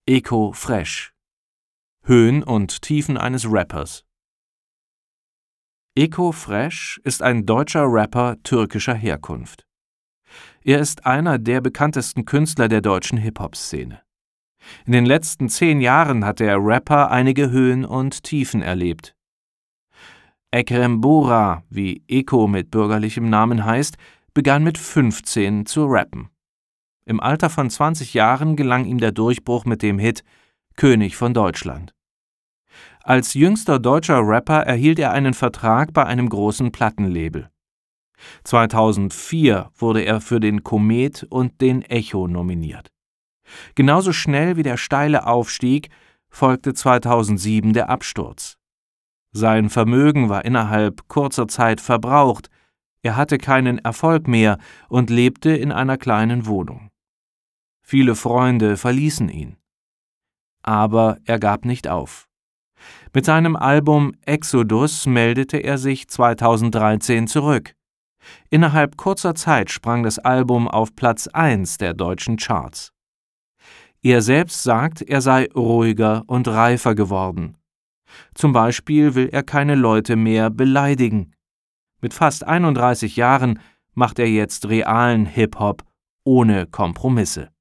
Eko Fresh. Höhen und Tiefen eines Rappers. Eko Fresh ist ein deutscher Rapper türkischer Herkunft. Er ist einer der bekanntesten Künstler der deutschen Hip-Hop-Szene. In den letzten 10 Jahren hat der Rapper einige Höhen und Tiefen erlebt. Ekrem Bora, wie Eko mit bürgerlichem Namen heißt, begann mit 15 zu rappen. Im Alter von 20 Jahren gelang ihm der Durchbruch mit dem Hit »König von Deutschland«. Als jüngster deutscher Rapper erhielt er einen Vertrag bei einem großen Plattenlabel. 2004 wurde er für den Komet und den Echo nominiert. Genauso schnell wie der steile Aufstieg folgte 2007 der Absturz. Sein Vermögen war innerhalb kurzer Zeit verbraucht, er hatte keinen Erfolg mehr und lebte in einer kleinen Wohnung. Viele Freunde verließen ihn. Aber er gab nicht auf. Mit seinem Album Exodus meldete er sich 2013 zurück. Innerhalb kurzer Zeit sprang das Album auf Platz 1 der deutschen Charts. Er selbst sagt, er sei ruhiger und reifer geworden. Zum Beispiel will er keine Leute mehr beleidigen. Mit fast 31 Jahren macht er jetzt realen Hip-Hop ohne Kompromisse.